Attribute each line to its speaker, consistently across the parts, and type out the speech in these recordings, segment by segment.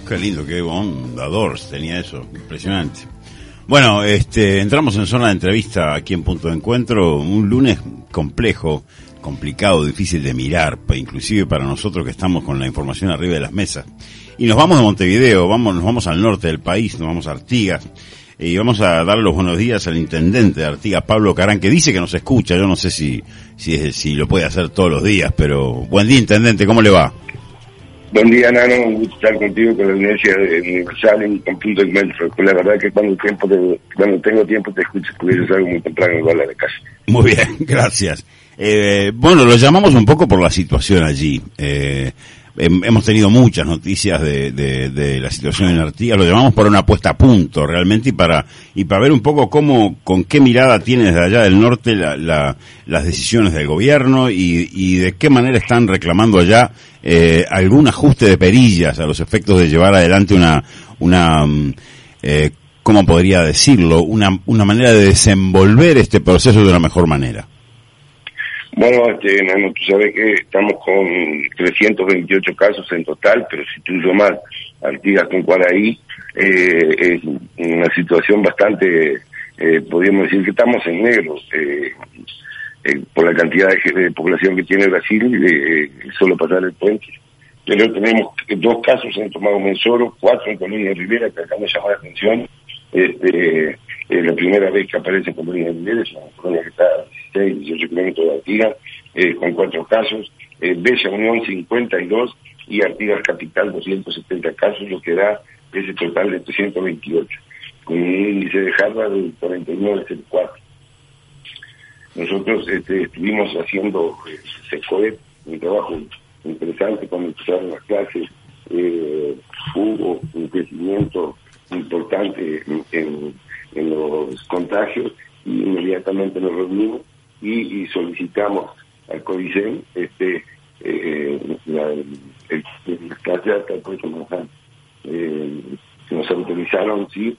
Speaker 1: Qué lindo, qué bondador tenía eso, impresionante. Bueno, entramos en zona de entrevista aquí en Punto de Encuentro, un lunes complejo, complicado, difícil de mirar, inclusive para nosotros que estamos con la información arriba de las mesas. Y nos vamos de Montevideo, nos vamos al norte del país, nos vamos a Artigas, y vamos a dar los buenos días al intendente de Artigas, Pablo Carán, que dice que nos escucha. Yo no sé si lo puede hacer todos los días, pero buen día, intendente, ¿cómo le va?
Speaker 2: Buen día, Nano, un gusto estar contigo con la audiencia universal en Punto de Encuentro. La verdad que cuando tengo tiempo te escucho, porque yo salgo muy temprano igual a la casa.
Speaker 1: Muy bien, gracias. Bueno, lo llamamos un poco por la situación allí. Hemos tenido muchas noticias de la situación en Artigas, lo llamamos para una puesta a punto realmente y para ver un poco con qué mirada tiene desde allá del norte las decisiones del gobierno y de qué manera están reclamando allá algún ajuste de perillas a los efectos de llevar adelante ¿cómo podría decirlo? Una manera de desenvolver este proceso de una mejor manera.
Speaker 2: Bueno, Nano, tú sabes que estamos con 328 casos en total, pero si tú sumas Artigas con Cuaraí, es una situación bastante, podríamos decir que estamos en negro, por la cantidad de población que tiene Brasil, solo pasar el puente. Pero tenemos 2 casos en Tomado Mensoro, 4 en Colonia Rivera, que acá me llama la atención. La primera vez que aparece en Colonia Rivera, es una colonia que está a 16, 18 kilómetros de Artigas, con 4 casos, Bella Unión 52 y Artigas Capital 270 casos, lo que da ese total de 328, con un índice de Harvard de 49,4. Nosotros estuvimos haciendo SECOEP, un trabajo interesante cuando empezaron las clases, hubo un crecimiento importante en los contagios y inmediatamente nos reunimos y solicitamos al CODICEN las clases hasta el próximo año. Nos autorizaron, sí,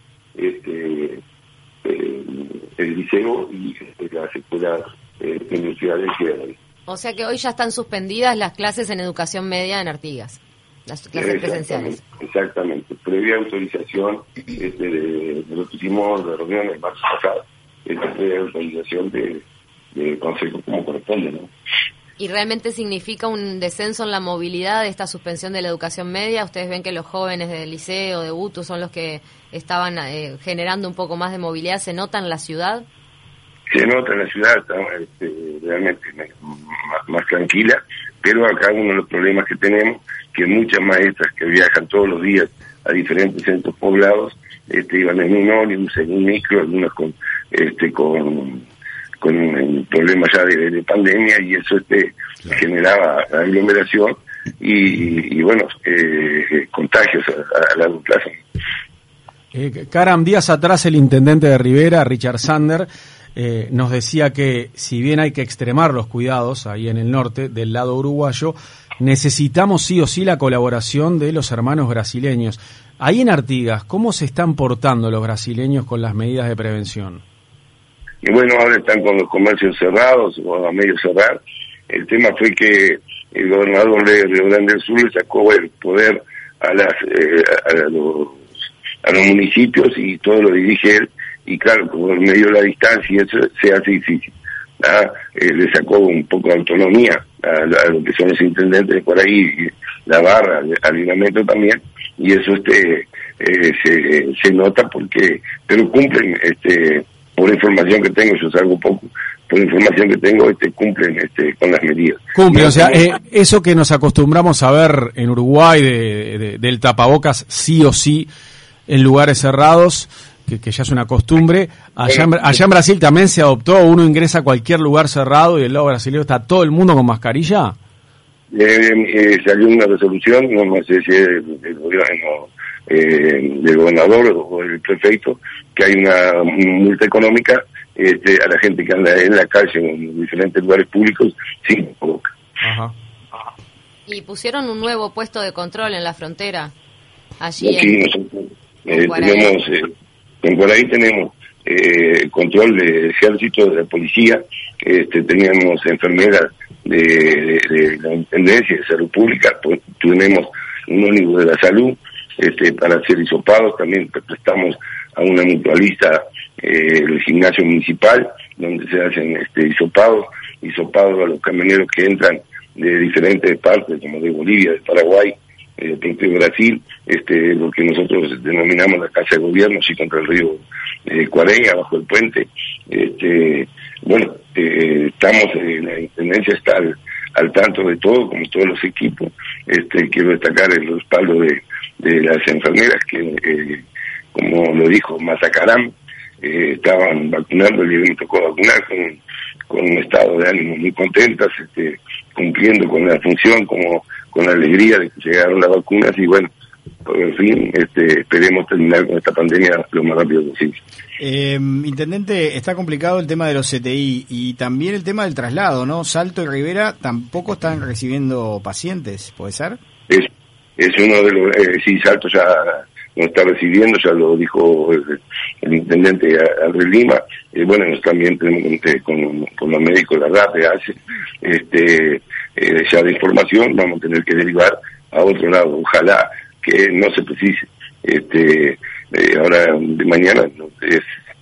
Speaker 2: el liceo y las escuelas industriales que hay.
Speaker 3: O sea que hoy ya están suspendidas las clases en educación media en Artigas, las clases presenciales.
Speaker 2: Exactamente. Previa autorización de lo que hicimos de reunión el marzo pasado, previa autorización de consejo como corresponde, ¿no?
Speaker 3: ¿Y realmente significa un descenso en la movilidad de esta suspensión de la educación media? ¿Ustedes ven que los jóvenes del liceo, de UTU, son los que estaban generando un poco más de movilidad? ¿Se nota en la ciudad?
Speaker 2: Se nota en la ciudad, está realmente más tranquila, pero acá uno de los problemas que tenemos, que muchas maestras que viajan todos los días a diferentes centros poblados, iban en un ómnibus, en un micro, algunas con problemas ya de pandemia, y eso generaba aglomeración y bueno, contagios a largo plazo.
Speaker 4: Caram, días atrás el intendente de Rivera, Richard Sander, nos decía que si bien hay que extremar los cuidados ahí en el norte, del lado uruguayo, necesitamos sí o sí la colaboración de los hermanos brasileños. Ahí en Artigas, ¿cómo se están portando los brasileños con las medidas de prevención?
Speaker 2: Y bueno, ahora están con los comercios cerrados o a medio cerrar. El tema fue que el gobernador de Río Grande del Sur le sacó el poder a los municipios y todo lo dirige él, y claro, como en medio de la distancia eso se hace difícil. Le sacó un poco de autonomía a lo que son los intendentes por ahí, y la barra, al ligamento también, y eso se nota pero cumplen, por información que tengo, yo salgo poco, por información que tengo, cumplen con las medidas.
Speaker 4: Cumplen, o sea, eso que nos acostumbramos a ver en Uruguay del tapabocas sí o sí en lugares cerrados, que ya es una costumbre, allá en Brasil también se adoptó, uno ingresa a cualquier lugar cerrado y del lado brasileño está todo el mundo con mascarilla.
Speaker 2: Salió una resolución, no sé si es del gobierno, del gobernador o del prefecto, que hay una multa económica a la gente que anda en la calle en diferentes lugares públicos sin boca.
Speaker 4: Ajá.
Speaker 3: Y pusieron un nuevo puesto de control en la frontera allí.
Speaker 2: Sí, nosotros tenemos en Cuaraí tenemos control del ejército, de la policía, teníamos enfermeras de la Intendencia de Salud Pública, tenemos un ómnibus de la salud, para hacer hisopados. También prestamos a una mutualista el gimnasio municipal, donde se hacen hisopados a los camioneros que entran de diferentes partes, como de Bolivia, de Paraguay, de Brasil, lo que nosotros denominamos la Casa de Gobierno, sí, contra el río Cuareña, bajo el puente. Estamos, la Intendencia está al tanto de todo, como todos los equipos. Quiero destacar el respaldo de las enfermeras que, como lo dijo Mazacarán, estaban vacunando, y me tocó vacunar con un estado de ánimo muy contentas, cumpliendo con la función, como con la alegría de que llegaron las vacunas, y bueno, por fin esperemos terminar con esta pandemia lo más rápido posible.
Speaker 5: Intendente, está complicado el tema de los CTI y también el tema del traslado, ¿no? Salto y Rivera tampoco están recibiendo pacientes, ¿puede ser?
Speaker 2: Es uno de los... sí, Salto ya no está recibiendo, ya lo dijo el intendente Andrés Lima. Bueno, también tenemos con los médicos de la RAPE, ya de información, vamos a tener que derivar a otro lado. Ojalá que no se precise. Ahora de mañana no es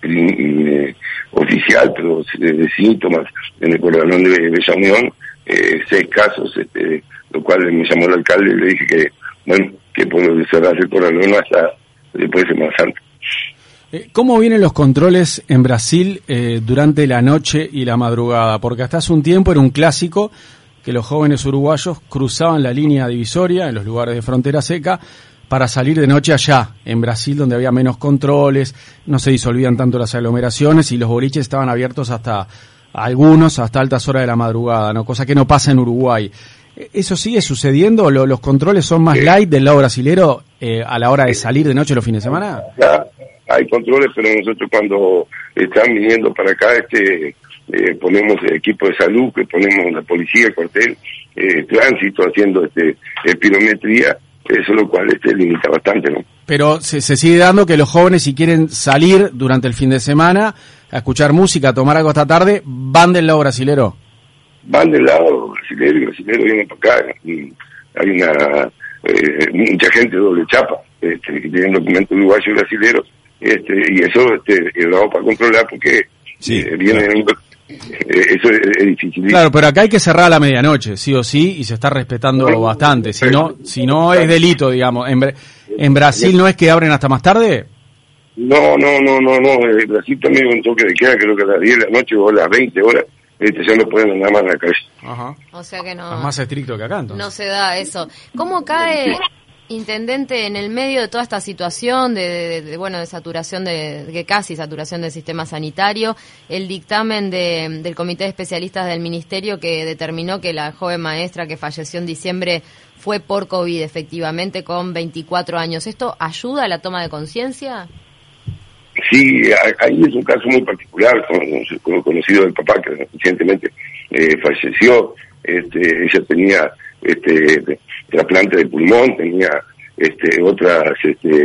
Speaker 2: oficial, pero de síntomas en el corralón de Bella Unión, 6 casos, lo cual me llamó el alcalde y le dije que, bueno, que por cerrarse el corralón hasta después de Semana Santa.
Speaker 4: ¿Cómo vienen los controles en Brasil durante la noche y la madrugada? Porque hasta hace un tiempo era un clásico que los jóvenes uruguayos cruzaban la línea divisoria en los lugares de frontera seca para salir de noche allá, en Brasil, donde había menos controles, no se disolvían tanto las aglomeraciones y los boliches estaban abiertos algunos hasta altas horas de la madrugada, ¿no? Cosa que no pasa en Uruguay. ¿Eso sigue sucediendo? ¿Los controles son más light del lado brasilero a la hora de salir de noche los fines de semana?
Speaker 2: Ya, hay controles, pero nosotros cuando están viniendo para acá, ponemos equipo de salud, que ponemos la policía, el cuartel, tránsito, haciendo espirometría, eso lo cual limita bastante, ¿no?
Speaker 4: Pero se sigue dando que los jóvenes, si quieren salir durante el fin de semana a escuchar música, a tomar algo esta tarde, van del lado brasilero.
Speaker 2: Van del lado brasilero, y el brasilero viene para acá, y hay mucha gente doble chapa, que tienen documentos uruguayos y brasileros, y eso lo vamos para controlar porque vienen... Eso es difícil.
Speaker 4: Claro, pero acá hay que cerrar a la medianoche, sí o sí, y se está respetando bastante. Si no es delito, digamos. ¿En Brasil no es que abren hasta más tarde?
Speaker 2: No. Brasil también un toque de queda, creo que a las 10 de la noche o a las 20 horas, ya no pueden andar más en la calle.
Speaker 4: Ajá.
Speaker 3: O sea que no.
Speaker 4: Es más estricto que acá, entonces.
Speaker 3: No se da eso. ¿Cómo cae, intendente, en el medio de toda esta situación de saturación de casi saturación del sistema sanitario, el dictamen del Comité de Especialistas del Ministerio que determinó que la joven maestra que falleció en diciembre fue por COVID, efectivamente, con 24 años? ¿Esto ayuda a la toma de conciencia?
Speaker 2: Sí, ahí es un caso muy particular, conocido del papá que recientemente falleció. Ella tenía trasplante de pulmón, tenía otras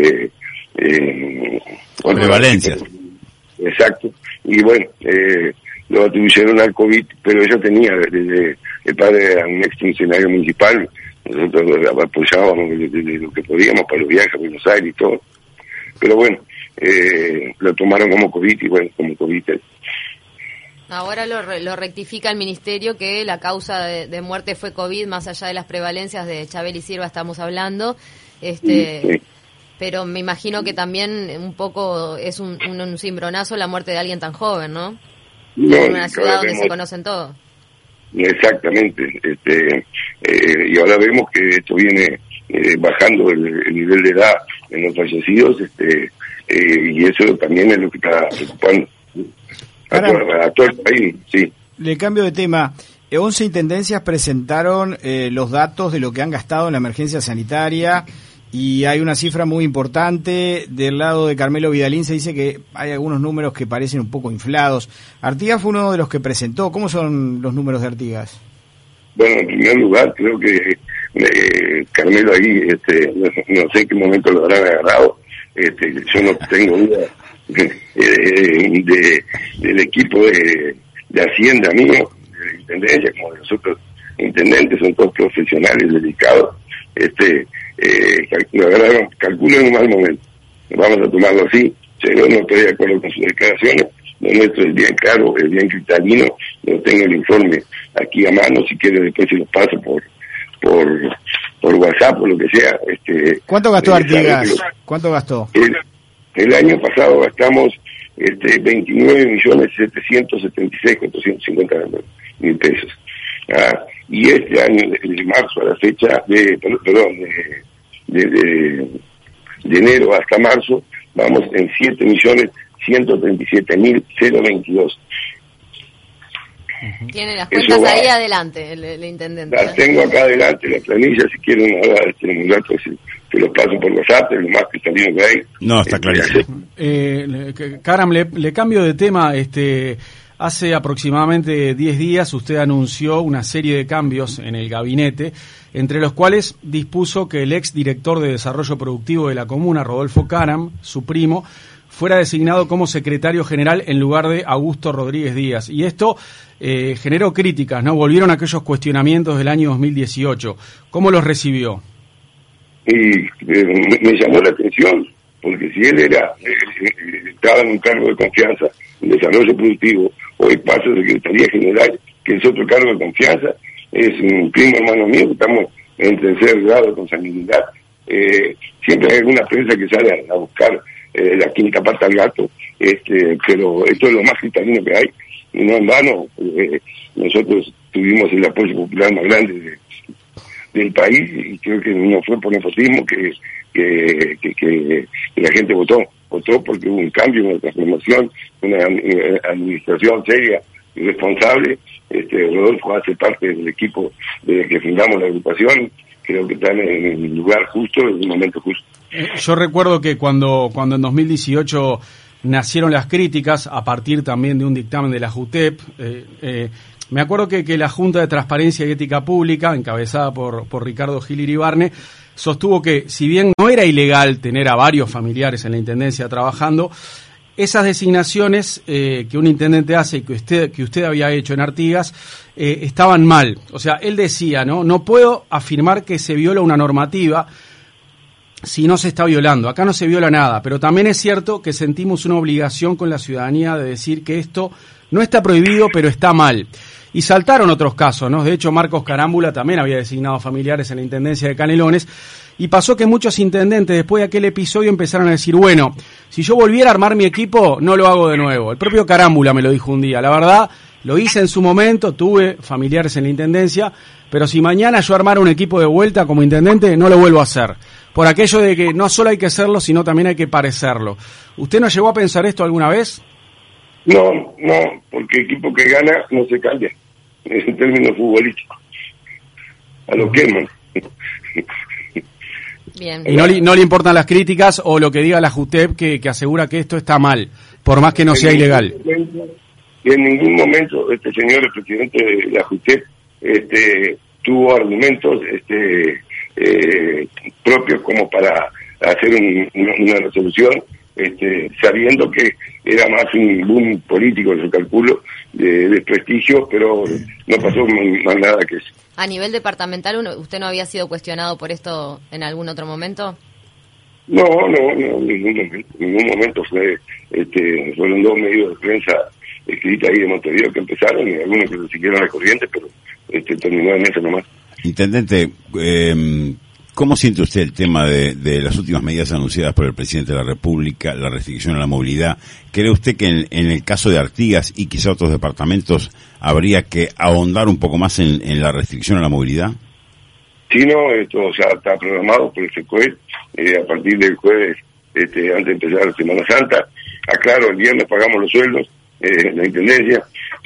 Speaker 1: prevalencias.
Speaker 2: Exacto, y bueno, lo atribuyeron al COVID, pero ella tenía, desde el padre era un exfuncionario municipal, nosotros apoyábamos desde lo que podíamos para los viajes a Buenos Aires y todo, pero bueno, lo tomaron como COVID, y bueno, como COVID.
Speaker 3: Ahora lo rectifica el Ministerio que la causa de muerte fue COVID, más allá de las prevalencias de Chabel y Sirva estamos hablando,
Speaker 2: sí.
Speaker 3: Pero me imagino que también un poco es un cimbronazo la muerte de alguien tan joven, ¿no? En una ciudad donde se conocen todos.
Speaker 2: Exactamente, y ahora vemos que esto viene bajando el nivel de edad en los fallecidos, y eso también es lo que está preocupando a todo el país, sí.
Speaker 5: Le cambio de tema. 11 intendencias presentaron los datos de lo que han gastado en la emergencia sanitaria y hay una cifra muy importante. Del lado de Carmelo Vidalín se dice que hay algunos números que parecen un poco inflados. Artigas fue uno de los que presentó. ¿Cómo son los números de Artigas?
Speaker 2: Bueno, en primer lugar, creo que Carmelo ahí, no sé en qué momento lo habrán agarrado. Yo no tengo duda del equipo de Hacienda mío, de la Intendencia, como de los otros intendentes, son todos profesionales dedicados. la verdad calculo en un mal momento. Vamos a tomarlo así. Yo no estoy de acuerdo con sus declaraciones. Lo nuestro es bien claro, es bien cristalino. No tengo el informe aquí a mano. Si quiere después se los paso por WhatsApp o lo que sea.
Speaker 5: ¿Cuánto gastó Artigas? ¿Cuánto gastó?
Speaker 2: El año pasado gastamos 29.776.450 pesos. Y este año, de marzo a la fecha, de enero hasta marzo, vamos en 7.137.022.
Speaker 3: Tiene las cuentas ahí adelante, el intendente.
Speaker 2: Las tengo acá adelante, la planilla, si quieren ahora un rato se los paso por WhatsApp, es lo más cristalino que hay.
Speaker 1: No, está clarísimo.
Speaker 4: Karam, le cambio de tema. Hace aproximadamente 10 días usted anunció una serie de cambios en el gabinete, entre los cuales dispuso que el ex director de Desarrollo Productivo de la comuna, Rodolfo Karam, su primo, fuera designado como secretario general en lugar de Augusto Rodríguez Díaz. Y esto generó críticas, ¿no? Volvieron aquellos cuestionamientos del año 2018. ¿Cómo los recibió?
Speaker 2: Y me llamó la atención, porque si él estaba en un cargo de confianza en desarrollo productivo, hoy pasa a Secretaría General, que es otro cargo de confianza, es un primo hermano mío, que estamos en tercer grado de consanguinidad. Siempre hay alguna prensa que sale a buscar la quinta pata al gato, pero esto es lo más cristalino que hay, y no en vano. Nosotros tuvimos el apoyo popular más grande del país, y creo que no fue por nepotismo que la gente votó porque hubo un cambio, una transformación, una administración seria y responsable. Rodolfo hace parte del equipo desde que fundamos la agrupación. Creo que están en el lugar justo, en un momento justo.
Speaker 4: Yo recuerdo que cuando en 2018 nacieron las críticas, a partir también de un dictamen de la JUTEP, me acuerdo que la Junta de Transparencia y Ética Pública, encabezada por Ricardo Gil Iribarne, sostuvo que, si bien no era ilegal tener a varios familiares en la Intendencia trabajando, esas designaciones que un intendente hace y que usted había hecho en Artigas estaban mal. O sea, él decía, no puedo afirmar que se viola una normativa si no se está violando. Acá no se viola nada, pero también es cierto que sentimos una obligación con la ciudadanía de decir que esto no está prohibido, pero está mal. Y saltaron otros casos, ¿no? De hecho, Marcos Carámbula también había designado familiares en la Intendencia de Canelones, y pasó que muchos intendentes después de aquel episodio empezaron a decir, bueno, si yo volviera a armar mi equipo, no lo hago de nuevo. El propio Carámbula me lo dijo un día. La verdad, lo hice en su momento, tuve familiares en la Intendencia, pero si mañana yo armara un equipo de vuelta como intendente, no lo vuelvo a hacer. Por aquello de que no solo hay que hacerlo, sino también hay que parecerlo. ¿Usted no llegó a pensar esto alguna vez?
Speaker 2: No, porque equipo que gana no se cambia, en términos futbolísticos. A lo queman.
Speaker 3: Bien.
Speaker 4: ¿Y no le importan las críticas o lo que diga la JUTEP que asegura que esto está mal, por más que no sea ilegal?
Speaker 2: En ningún momento este señor, el presidente de la JUTEP, tuvo argumentos propios como para hacer una resolución, sabiendo que era más un boom político, yo calculo, de desprestigio, pero no pasó más nada que eso.
Speaker 3: A nivel departamental, ¿usted no había sido cuestionado por esto en algún otro momento?
Speaker 2: No, en ningún momento fueron 2 medios de prensa escritos ahí de Montevideo que empezaron, y algunos que se siguieron la corriente, pero terminó en eso nomás.
Speaker 1: Intendente, ¿cómo siente usted el tema de las últimas medidas anunciadas por el presidente de la República, la restricción a la movilidad? ¿Cree usted que en el caso de Artigas y quizá otros departamentos habría que ahondar un poco más en la restricción a la movilidad?
Speaker 2: Sí, no, esto ya está programado por el SECOED, a partir del jueves, antes de empezar la Semana Santa. Aclaro, el viernes pagamos los sueldos, la Intendencia,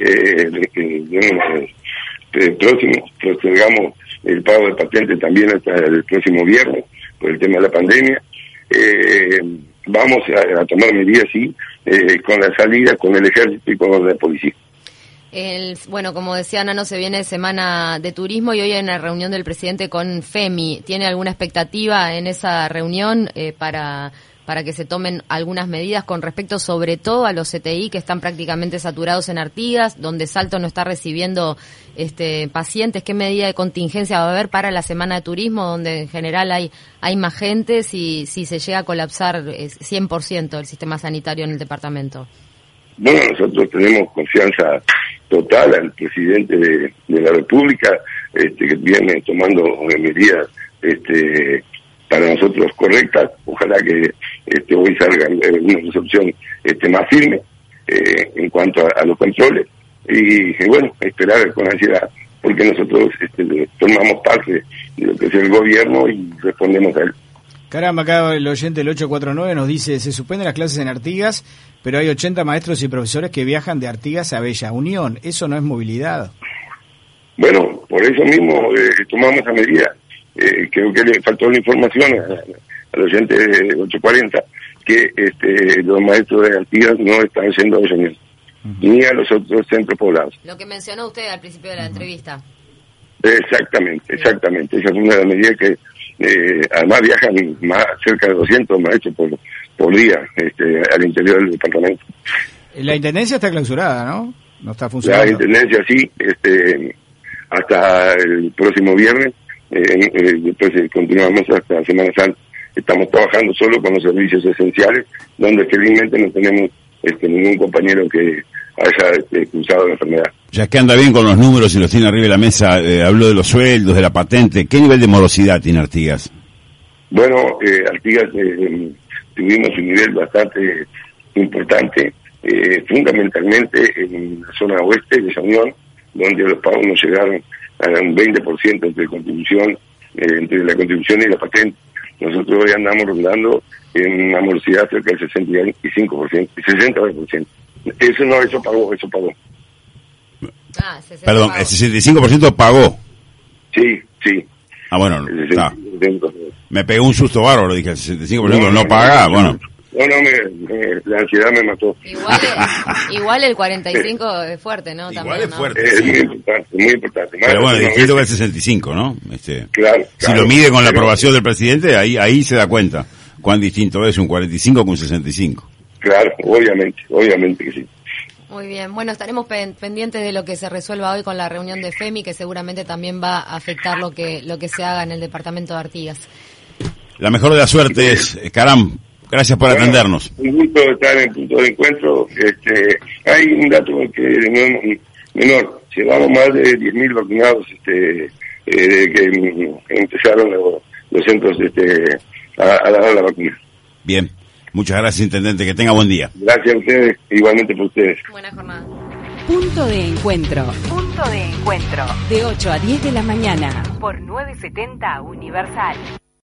Speaker 2: próximo, postergamos el pago de patentes también hasta el próximo viernes, por el tema de la pandemia. Vamos a tomar medidas, sí, con la salida, con el ejército y con la policía.
Speaker 3: Bueno, como decía Nano, se viene semana de turismo y hoy hay una reunión del presidente con FEMI. ¿Tiene alguna expectativa en esa reunión para para que se tomen algunas medidas con respecto sobre todo a los CTI que están prácticamente saturados en Artigas, donde Salto no está recibiendo pacientes. ¿Qué medida de contingencia va a haber para la semana de turismo, donde en general hay más gente, si se llega a colapsar 100% el sistema sanitario en el departamento?
Speaker 2: Bueno, nosotros tenemos confianza total al presidente de la República, que viene tomando medidas para nosotros correctas. Ojalá que hoy salga una resolución más firme en cuanto a los controles y bueno, esperar con ansiedad, porque nosotros formamos parte de lo que es el gobierno y respondemos a él.
Speaker 5: Caramba, acá el oyente del 849 nos dice: se suspenden las clases en Artigas, pero hay 80 maestros y profesores que viajan de Artigas a Bella Unión. ¿Eso no es movilidad?
Speaker 2: Bueno, por eso mismo tomamos esa medida. Creo que le faltó la información al oyente de 840, que los maestros de Artigas no están yendo a Bella Unión, ni a los otros centros poblados.
Speaker 3: Lo que mencionó usted al principio de la entrevista.
Speaker 2: Exactamente. Esa es una de las medidas que además viajan cerca de 200 maestros por día al interior del departamento.
Speaker 5: La intendencia está clausurada, ¿no? No está funcionando.
Speaker 2: La intendencia sí, hasta el próximo viernes, después continuamos hasta Semana Santa. Estamos trabajando solo con los servicios esenciales, donde felizmente no tenemos ningún compañero que haya cruzado la enfermedad.
Speaker 1: Ya que anda bien con los números y los tiene arriba de la mesa, habló de los sueldos, de la patente. ¿Qué nivel de morosidad tiene Artigas?
Speaker 2: Bueno, Artigas tuvimos un nivel bastante importante, fundamentalmente en la zona oeste de Bella Unión, donde los pagos nos llegaron a un 20% entre la contribución y la patente. Nosotros hoy andamos rondando en una morosidad cerca del 65%, 60%. Eso pagó.
Speaker 1: Perdón, el 65% pagó.
Speaker 2: Sí.
Speaker 1: Ah, bueno, me pegó un susto bárbaro, dije, el 65% no paga, bueno.
Speaker 2: No, la ansiedad me mató.
Speaker 3: Igual el 45 es fuerte, ¿no?
Speaker 1: Igual
Speaker 3: también,
Speaker 1: es fuerte.
Speaker 2: Es muy importante.
Speaker 1: Pero bueno, distinto que el 65, ¿no?
Speaker 2: Claro.
Speaker 1: Si lo mide con la aprobación del presidente, ahí se da cuenta cuán distinto es un 45 con un 65.
Speaker 2: Claro, obviamente que sí.
Speaker 3: Muy bien, bueno, estaremos pendientes de lo que se resuelva hoy con la reunión de FEMI, que seguramente también va a afectar lo que se haga en el departamento de Artigas. La
Speaker 1: mejor de las suertes, Caram. Gracias por atendernos.
Speaker 2: Un gusto estar en Punto de Encuentro. Hay un dato que menor. Llevamos más de 10.000 vacunados que empezaron los centros a dar la vacuna.
Speaker 1: Bien. Muchas gracias, intendente. Que tenga buen día.
Speaker 2: Gracias a ustedes, igualmente por ustedes.
Speaker 3: Buena jornada.
Speaker 6: Punto de Encuentro. De 8 a 10 de la mañana. Por 970 Universal.